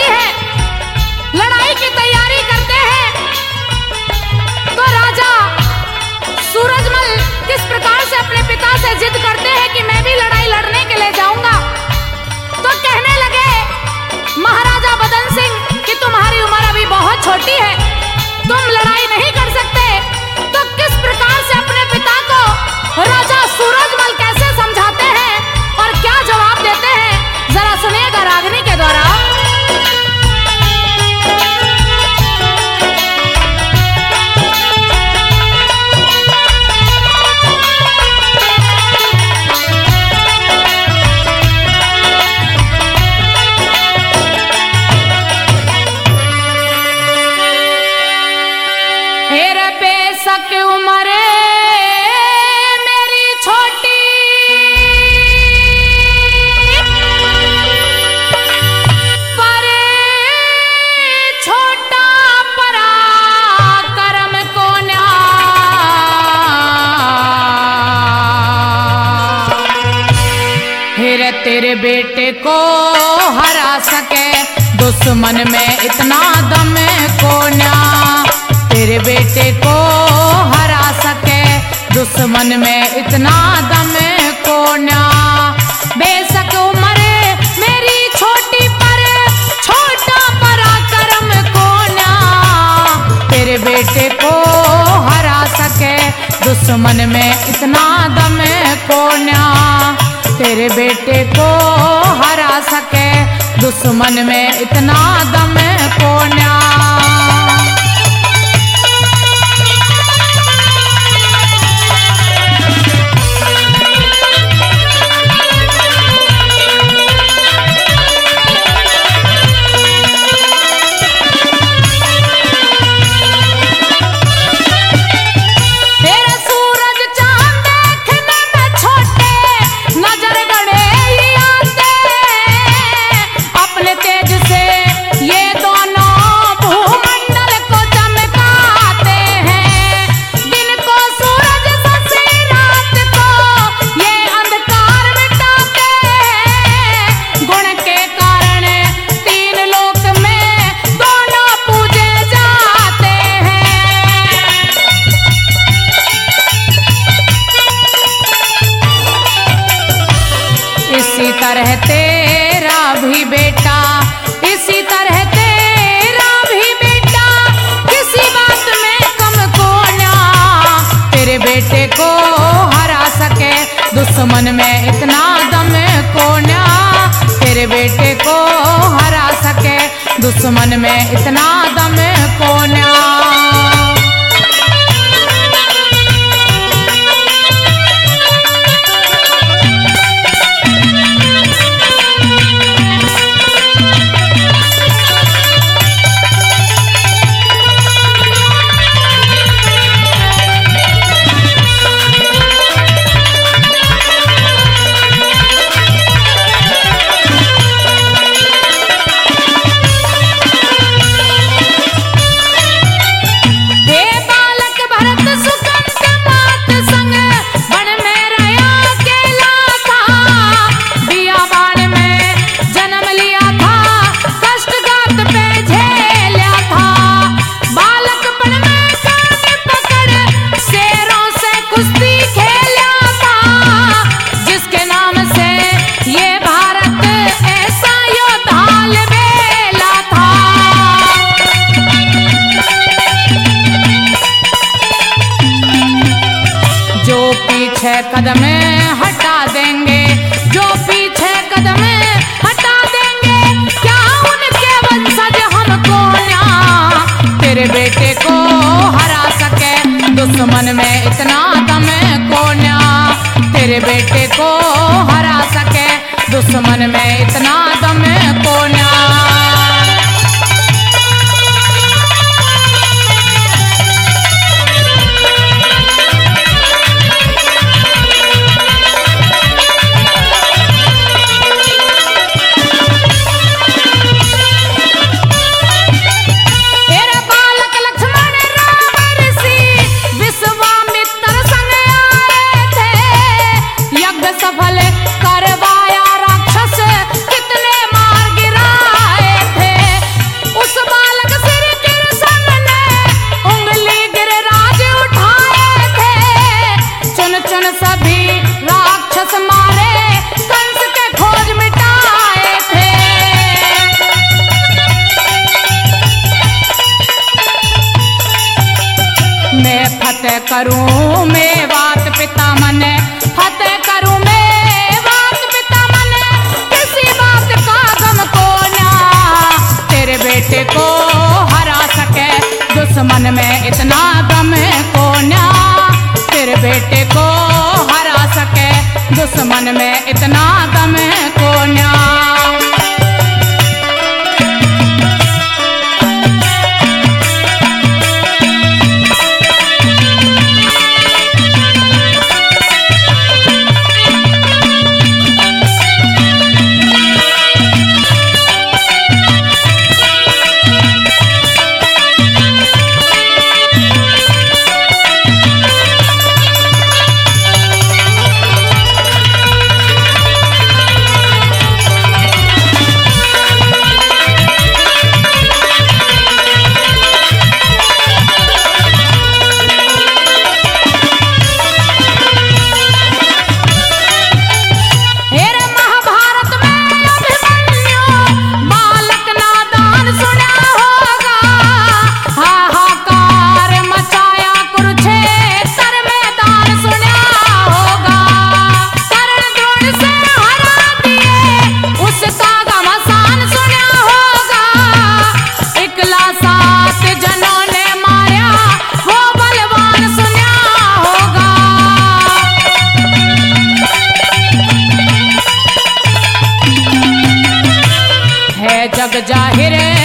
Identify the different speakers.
Speaker 1: होती है, लड़ाई की तैयारी करते हैं। तो राजा सूरजमल किस प्रकार से अपने पिता से जिद करते हैं कि मैं भी लड़ाई लड़ने के लिए जाऊंगा। तो कहने लगे महाराजा बदन सिंह कि तुम्हारी उम्र अभी बहुत छोटी है, तुम लड़ाई नहीं कर सकते। तो किस प्रकार से अपने पिता को राजा सूरजमल कैसे समझाते हैं और क्या जवाब देते हैं, जरा सुनिएगा रागिनी के द्वारा। हेरे बेशक उम्र मेरी छोटी, पर छोटा पराक्रम को न्या। हेरे तेरे बेटे को हरा सके दुश्मन में इतना दम को न्या। तेरे बेटे को हरा सके दुश्मन में इतना दम को न्या। बेशक उम्र मेरी छोटी पर छोटा पराक्रम को न्या। तेरे बेटे को हरा सके दुश्मन में इतना दम को न्या। तेरे बेटे को हरा सके दुश्मन में इतना दम को न्या। इसी तरह तेरा भी बेटा, इसी तरह तेरा भी बेटा किसी बात में कम को न्या। तेरे बेटे को हरा सके दुश्मन में इतना दम को न्या। तेरे बेटे को हरा सके दुश्मन में इतना दम को न्या। कदम हटा देंगे, जो पीछे कदम हटा देंगे, क्या उनके वंशज हमको न्या। तेरे बेटे को हरा सके दुश्मन में इतना दम को न्या। तेरे बेटे को हरा सके दुश्मन में इतना दम को न्या। सफल करवाया राक्षस कितने करूं मैं बात पिता मन, फतेह करूं मैं बात पिता मन, किसी बात का गम को ना तेरे बेटे को हरा सके दुश्मन में इतना दम को ना तेरे बेटे को हरा सके दुश्मन में इतना दम को ना। जग जाहिर